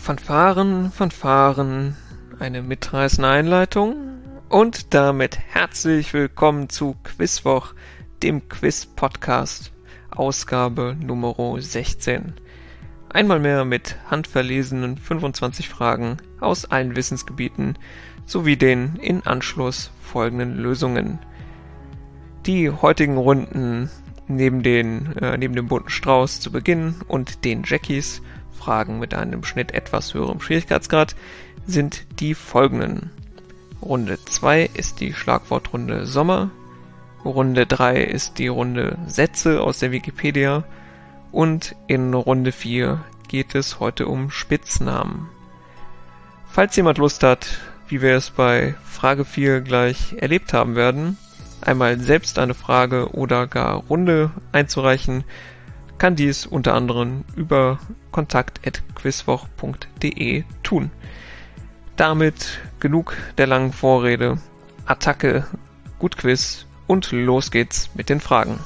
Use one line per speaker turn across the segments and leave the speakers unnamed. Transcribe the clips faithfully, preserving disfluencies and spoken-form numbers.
Fanfaren, Fanfaren, eine mitreißende Einleitung und damit herzlich willkommen zu Quizwoch, dem Quiz-Podcast, Ausgabe Nummer sechzehn. Einmal mehr mit handverlesenen fünfundzwanzig Fragen aus allen Wissensgebieten sowie den in Anschluss folgenden Lösungen. Die heutigen Runden neben, den, äh, neben dem bunten Strauß zu Beginn und den Jackies, Fragen mit einem im Schnitt etwas höherem Schwierigkeitsgrad, sind die folgenden. Runde zwei ist die Schlagwortrunde Sommer, Runde drei ist die Runde Sätze aus der Wikipedia und in Runde vier geht es heute um Spitznamen. Falls jemand Lust hat, wie wir es bei Frage vier gleich erlebt haben werden, einmal selbst eine Frage oder gar Runde einzureichen, kann dies unter anderem über kontakt at quizwoch punkt de tun. Damit genug der langen Vorrede, Attacke, gut Quiz und los geht's mit den Fragen.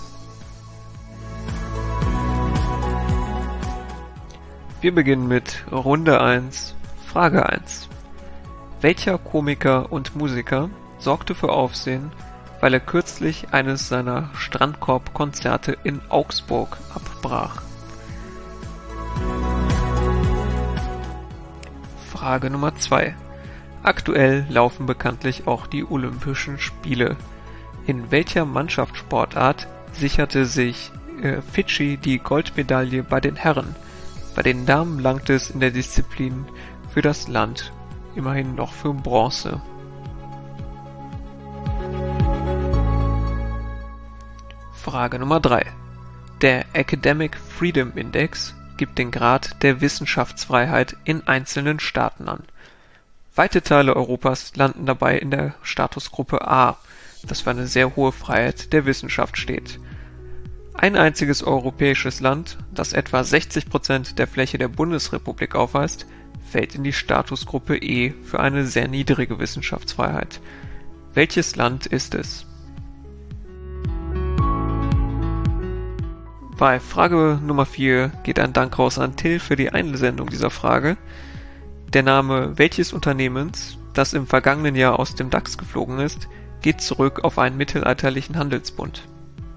Wir beginnen mit Runde eins, Frage eins. Welcher Komiker und Musiker sorgte für Aufsehen, weil er kürzlich eines seiner Strandkorb-Konzerte in Augsburg abbrach? Frage Nummer zwei. Aktuell laufen bekanntlich auch die Olympischen Spiele. In welcher Mannschaftssportart sicherte sich äh, Fidschi die Goldmedaille bei den Herren? Bei den Damen langte es in der Disziplin für das Land immerhin noch für Bronze. Frage Nummer drei. Der Academic Freedom Index gibt den Grad der Wissenschaftsfreiheit in einzelnen Staaten an. Weite Teile Europas landen dabei in der Statusgruppe A, das für eine sehr hohe Freiheit der Wissenschaft steht. Ein einziges europäisches Land, das etwa sechzig Prozent der Fläche der Bundesrepublik aufweist, fällt in die Statusgruppe E für eine sehr niedrige Wissenschaftsfreiheit. Welches Land ist es? Bei Frage Nummer vier geht ein Dank raus an Till für die Einsendung dieser Frage. Der Name welches Unternehmens, das im vergangenen Jahr aus dem DAX geflogen ist, geht zurück auf einen mittelalterlichen Handelsbund.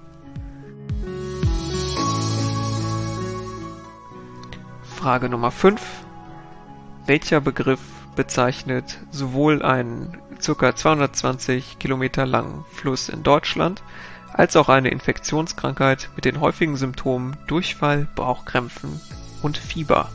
Frage Nummer fünf. Welcher Begriff bezeichnet sowohl einen ca. zweihundertzwanzig Kilometer langen Fluss in Deutschland, als auch eine Infektionskrankheit mit den häufigen Symptomen Durchfall, Bauchkrämpfen und Fieber?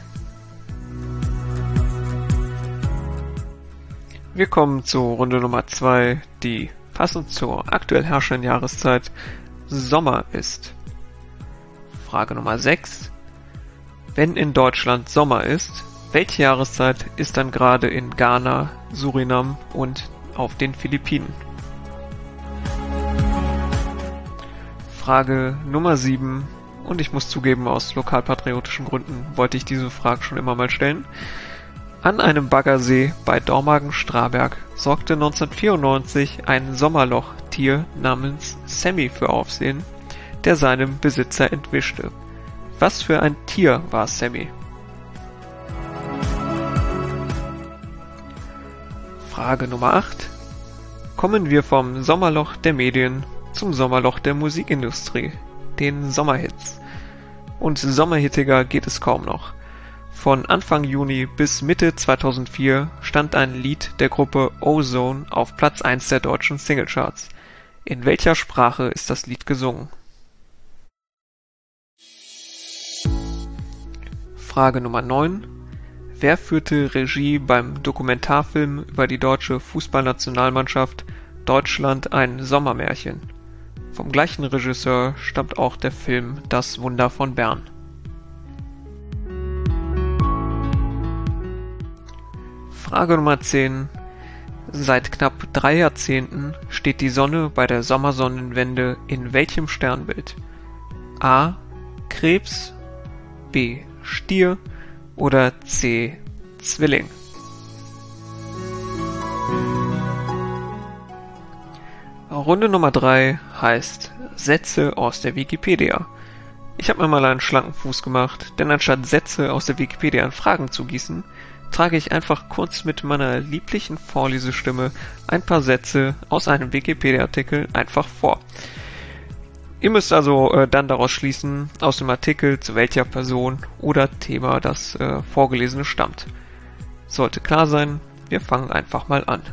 Wir kommen zur Runde Nummer zwei, die passend zur aktuell herrschenden Jahreszeit Sommer ist. Frage Nummer sechs. Wenn in Deutschland Sommer ist, welche Jahreszeit ist dann gerade in Ghana, Surinam und auf den Philippinen? Frage Nummer sieben, und ich muss zugeben, aus lokalpatriotischen Gründen wollte ich diese Frage schon immer mal stellen. An einem Baggersee bei Dormagen-Straberg sorgte neunzehnhundertvierundneunzig ein Sommerlochtier namens Sammy für Aufsehen, der seinem Besitzer entwischte. Was für ein Tier war Sammy? Frage Nummer acht. Kommen wir vom Sommerloch der Medien zum Sommerloch der Musikindustrie, den Sommerhits. Und sommerhittiger geht es kaum noch. Von Anfang Juni bis Mitte zweitausendvier stand ein Lied der Gruppe Ozone auf Platz eins der deutschen Singlecharts. In welcher Sprache ist das Lied gesungen? Frage Nummer neun. Wer führte Regie beim Dokumentarfilm über die deutsche Fußballnationalmannschaft Deutschland ein Sommermärchen? Vom gleichen Regisseur stammt auch der Film Das Wunder von Bern. Frage Nummer zehn. Seit knapp drei Jahrzehnten steht die Sonne bei der Sommersonnenwende in welchem Sternbild? A. Krebs, B. Stier oder C. Zwilling? Runde Nummer drei heißt Sätze aus der Wikipedia. Ich habe mir mal einen schlanken Fuß gemacht, denn anstatt Sätze aus der Wikipedia in Fragen zu gießen, trage ich einfach kurz mit meiner lieblichen Vorlesestimme ein paar Sätze aus einem Wikipedia-Artikel einfach vor. Ihr müsst also äh, dann daraus schließen, aus dem Artikel zu welcher Person oder Thema das äh, Vorgelesene stammt. Sollte klar sein, wir fangen einfach mal an.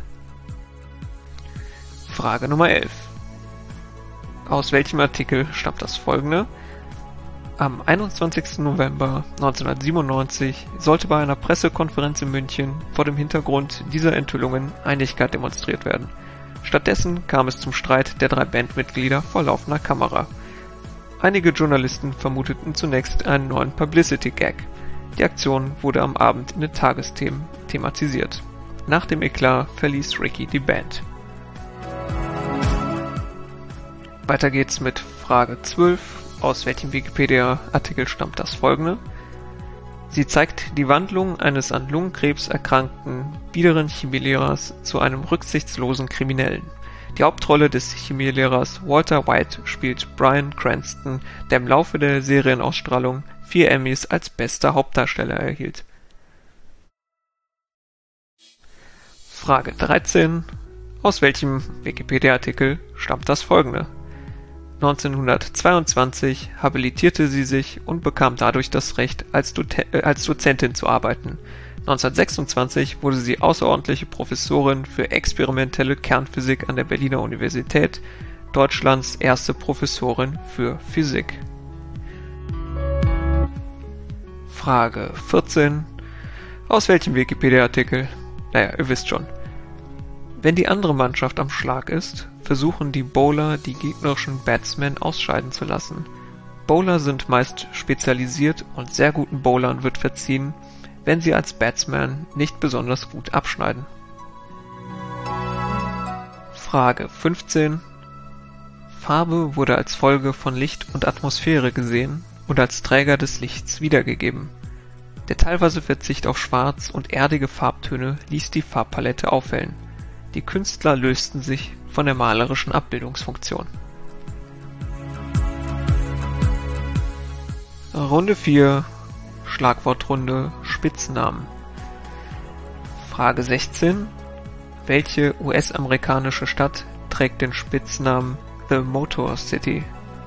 Frage Nummer elf. Aus welchem Artikel stammt das folgende? Am einundzwanzigsten November neunzehnhundertsiebenundneunzig sollte bei einer Pressekonferenz in München vor dem Hintergrund dieser Enthüllungen Einigkeit demonstriert werden. Stattdessen kam es zum Streit der drei Bandmitglieder vor laufender Kamera. Einige Journalisten vermuteten zunächst einen neuen Publicity-Gag. Die Aktion wurde am Abend in den Tagesthemen thematisiert. Nach dem Eklat verließ Ricky die Band. Weiter geht's mit Frage zwölf. Aus welchem Wikipedia-Artikel stammt das folgende? Sie zeigt die Wandlung eines an Lungenkrebs erkrankten biederen Chemielehrers zu einem rücksichtslosen Kriminellen. Die Hauptrolle des Chemielehrers Walter White spielt Bryan Cranston, der im Laufe der Serienausstrahlung vier Emmys als bester Hauptdarsteller erhielt. Frage dreizehn. Aus welchem Wikipedia-Artikel stammt das folgende? neunzehnhundertzweiundzwanzig habilitierte sie sich und bekam dadurch das Recht, als, Do- äh, als Dozentin zu arbeiten. neunzehnhundertsechsundzwanzig wurde sie außerordentliche Professorin für experimentelle Kernphysik an der Berliner Universität, Deutschlands erste Professorin für Physik. Frage vierzehn. Aus welchem Wikipedia-Artikel? Naja, ihr wisst schon. Wenn die andere Mannschaft am Schlag ist, versuchen die Bowler, die gegnerischen Batsmen ausscheiden zu lassen. Bowler sind meist spezialisiert und sehr guten Bowlern wird verziehen, wenn sie als Batsman nicht besonders gut abschneiden. Frage fünfzehn. Farbe wurde als Folge von Licht und Atmosphäre gesehen und als Träger des Lichts wiedergegeben. Der teilweise Verzicht auf Schwarz und erdige Farbtöne ließ die Farbpalette auffällen. Die Künstler lösten sich von der malerischen Abbildungsfunktion. Runde vier. Schlagwortrunde Spitznamen. Frage sechzehn. Welche U S-amerikanische Stadt trägt den Spitznamen The Motor City?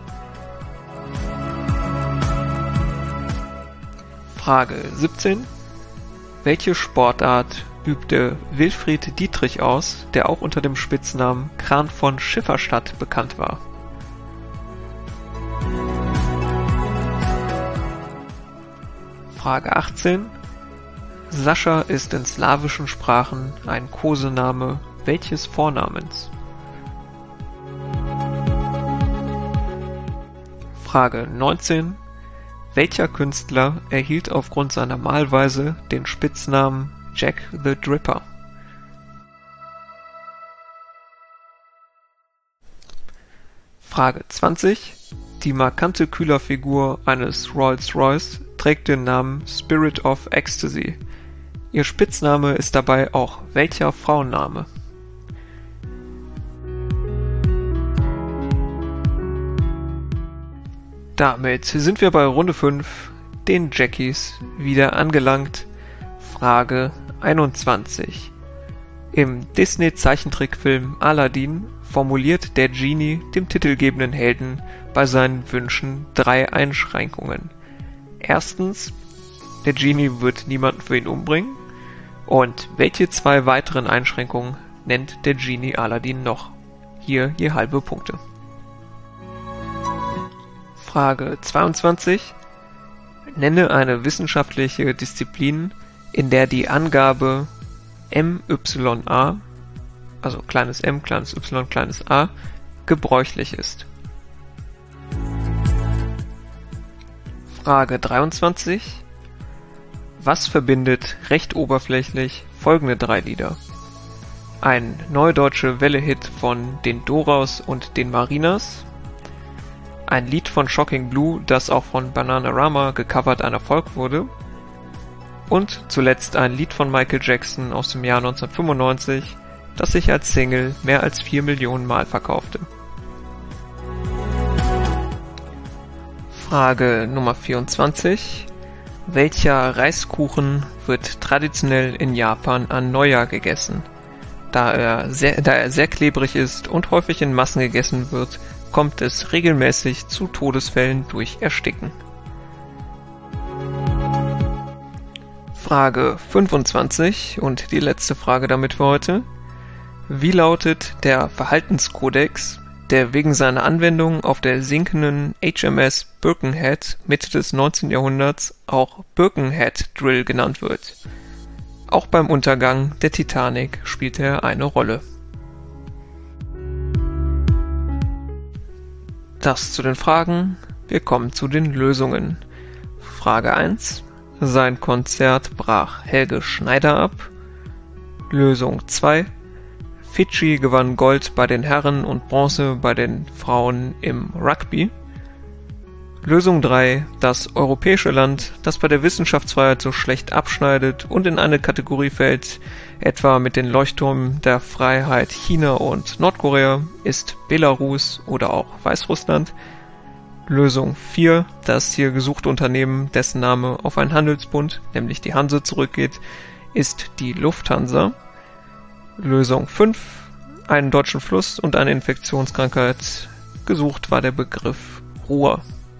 Frage siebzehn. Welche Sportart übte Wilfried Dietrich aus, der auch unter dem Spitznamen Kran von Schifferstadt bekannt war? Frage achtzehn. Sascha ist in slawischen Sprachen ein Kosename welches Vornamens? Frage neunzehn. Welcher Künstler erhielt aufgrund seiner Malweise den Spitznamen Jack the Dripper? Frage zwanzig. Die markante Kühlerfigur eines Rolls-Royce trägt den Namen Spirit of Ecstasy. Ihr Spitzname ist dabei auch welcher Frauenname? Damit sind wir bei Runde fünf, den Jackies, wieder angelangt. Frage einundzwanzig. Im Disney-Zeichentrickfilm Aladdin formuliert der Genie dem titelgebenden Helden bei seinen Wünschen drei Einschränkungen. Erstens, der Genie wird niemanden für ihn umbringen. Und welche zwei weiteren Einschränkungen nennt der Genie Aladdin noch? Hier je halbe Punkte. Frage zweiundzwanzig. Nenne eine wissenschaftliche Disziplin, in der die Angabe M Y A, also kleines m, kleines y, kleines a, gebräuchlich ist. Frage dreiundzwanzig. Was verbindet recht oberflächlich folgende drei Lieder? Ein neudeutsche Welle-Hit von den Doraus und den Marinas, ein Lied von Shocking Blue, das auch von Bananarama gecovert ein Erfolg wurde, und zuletzt ein Lied von Michael Jackson aus dem Jahr neunzehnhundertfünfundneunzig, das sich als Single mehr als vier Millionen Mal verkaufte. Frage Nummer vierundzwanzig. Welcher Reiskuchen wird traditionell in Japan an Neujahr gegessen? Da er sehr, da er sehr klebrig ist und häufig in Massen gegessen wird, kommt es regelmäßig zu Todesfällen durch Ersticken. Frage fünfundzwanzig und die letzte Frage damit für heute. Wie lautet der Verhaltenskodex, der wegen seiner Anwendung auf der sinkenden H M S Birkenhead Mitte des neunzehnten Jahrhunderts auch Birkenhead Drill genannt wird? Auch beim Untergang der Titanic spielte er eine Rolle. Das zu den Fragen. Wir kommen zu den Lösungen. Frage eins. Sein Konzert brach Helge Schneider ab. Lösung zwei. Fidschi gewann Gold bei den Herren und Bronze bei den Frauen im Rugby. Lösung drei. Das europäische Land, das bei der Wissenschaftsfreiheit so schlecht abschneidet und in eine Kategorie fällt, etwa mit den Leuchttürmen der Freiheit China und Nordkorea, ist Belarus oder auch Weißrussland. Lösung vier. Das hier gesuchte Unternehmen, dessen Name auf einen Handelsbund, nämlich die Hanse, zurückgeht, ist die Lufthansa. Lösung fünf. Einen deutschen Fluss und eine Infektionskrankheit. Gesucht war der Begriff Ruhr.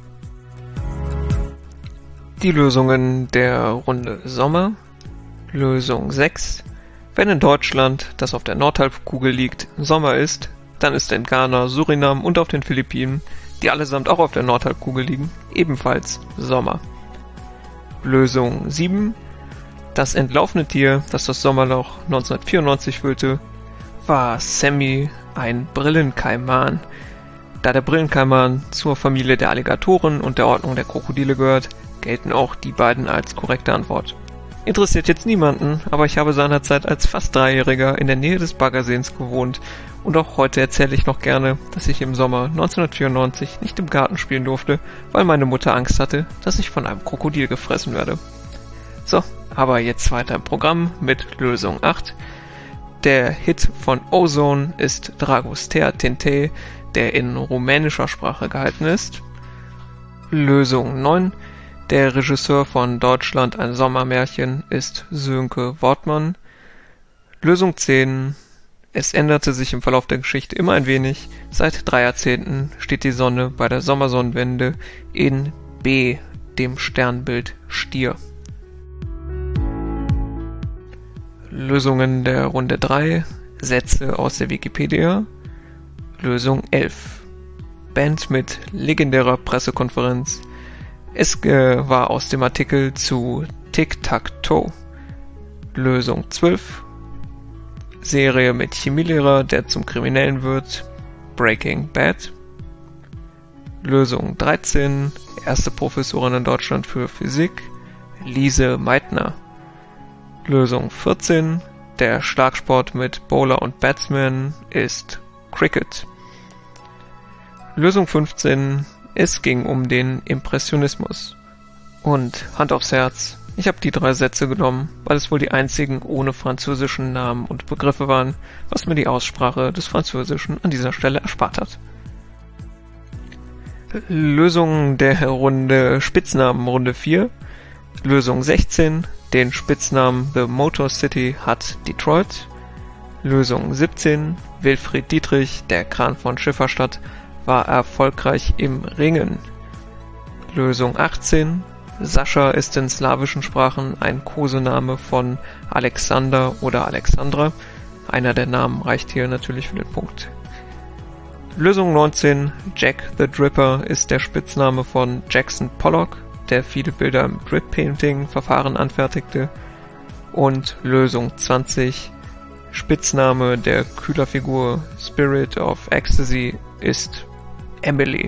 Die Lösungen der Runde Sommer. Lösung sechs. Wenn in Deutschland, das auf der Nordhalbkugel liegt, Sommer ist, dann ist in Ghana, Surinam und auf den Philippinen, die allesamt auch auf der Nordhalbkugel liegen, ebenfalls Sommer. Lösung sieben. Das entlaufene Tier, das das Sommerloch neunzehnhundertvierundneunzig füllte, war Sammy, ein Brillenkaiman. Da der Brillenkaiman zur Familie der Alligatoren und der Ordnung der Krokodile gehört, gelten auch die beiden als korrekte Antwort. Interessiert jetzt niemanden, aber ich habe seinerzeit als fast Dreijähriger in der Nähe des Baggerseens gewohnt und auch heute erzähle ich noch gerne, dass ich im Sommer neunzehnhundertvierundneunzig nicht im Garten spielen durfte, weil meine Mutter Angst hatte, dass ich von einem Krokodil gefressen werde. So, aber jetzt weiter im Programm mit Lösung acht. Der Hit von Ozone ist Dragostea Tinte, der in rumänischer Sprache gehalten ist. Lösung neun. Der Regisseur von Deutschland ein Sommermärchen ist Sönke Wortmann. Lösung zehn. Es änderte sich im Verlauf der Geschichte immer ein wenig. Seit drei Jahrzehnten steht die Sonne bei der Sommersonnenwende in B, dem Sternbild Stier. Lösungen der Runde drei. Sätze aus der Wikipedia. Lösung elf. Band mit legendärer Pressekonferenz. Es äh, war aus dem Artikel zu Tic-Tac-Toe. Lösung zwölf. Serie mit Chemielehrer, der zum Kriminellen wird. Breaking Bad. Lösung dreizehn. Erste Professorin in Deutschland für Physik. Lise Meitner. Lösung vierzehn. Der Schlagsport mit Bowler und Batsman ist Cricket. Lösung fünfzehn. Es ging um den Impressionismus. Und Hand aufs Herz, ich habe die drei Sätze genommen, weil es wohl die einzigen ohne französischen Namen und Begriffe waren, was mir die Aussprache des Französischen an dieser Stelle erspart hat. Lösung der Runde Spitznamen Runde vier. Lösung sechzehn. Den Spitznamen The Motor City hat Detroit. Lösung siebzehn. Wilfried Dietrich, der Kran von Schifferstadt, war erfolgreich im Ringen. Lösung achtzehn. Sascha ist in slawischen Sprachen ein Kosename von Alexander oder Alexandra. Einer der Namen reicht hier natürlich für den Punkt. Lösung neunzehn. Jack the Dripper ist der Spitzname von Jackson Pollock, der viele Bilder im Drip-Painting-Verfahren anfertigte. Und Lösung zwanzig. Spitzname der Kühlerfigur Spirit of Ecstasy ist Emily.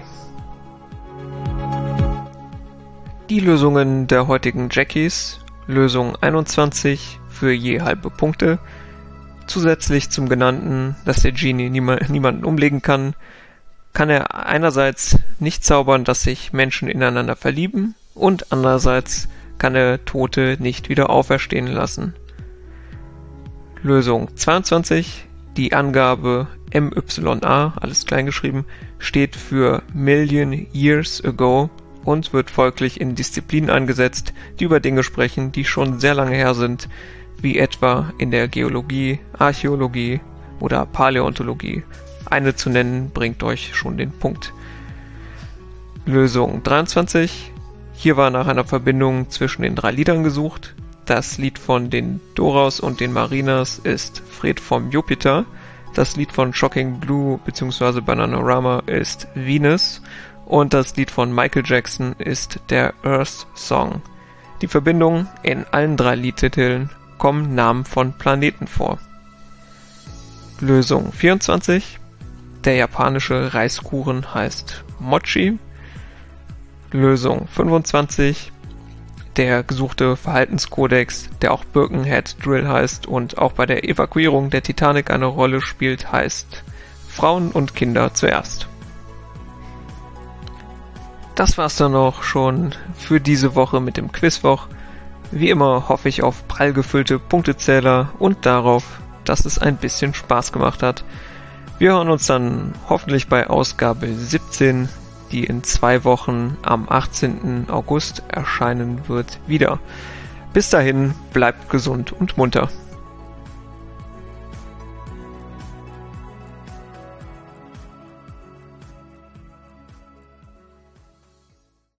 Die Lösungen der heutigen Jackies. Lösung einundzwanzig für je halbe Punkte. Zusätzlich zum genannten, dass der Genie niema- niemanden umlegen kann, kann er einerseits nicht zaubern, dass sich Menschen ineinander verlieben und andererseits kann er Tote nicht wieder auferstehen lassen. Lösung zweiundzwanzig. Die Angabe M Y A, alles klein geschrieben, steht für Million Years Ago und wird folglich in Disziplinen eingesetzt, die über Dinge sprechen, die schon sehr lange her sind, wie etwa in der Geologie, Archäologie oder Paläontologie. Eine zu nennen bringt euch schon den Punkt. Lösung dreiundzwanzig. Hier war nach einer Verbindung zwischen den drei Liedern gesucht. Das Lied von den Doraus und den Marinas ist Fred vom Jupiter. Das Lied von Shocking Blue bzw. Bananarama ist Venus. Und das Lied von Michael Jackson ist der Earth Song. Die Verbindung: in allen drei Liedtiteln kommen Namen von Planeten vor. Lösung vierundzwanzig. Der japanische Reiskuchen heißt Mochi. Lösung fünfundzwanzig. Der gesuchte Verhaltenskodex, der auch Birkenhead Drill heißt und auch bei der Evakuierung der Titanic eine Rolle spielt, heißt Frauen und Kinder zuerst. Das war's dann auch schon für diese Woche mit dem Quizwoch. Wie immer hoffe ich auf prall gefüllte Punktezähler und darauf, dass es ein bisschen Spaß gemacht hat. Wir hören uns dann hoffentlich bei Ausgabe siebzehn, die in zwei Wochen am achtzehnten August erscheinen wird, wieder. Bis dahin, bleibt gesund und munter.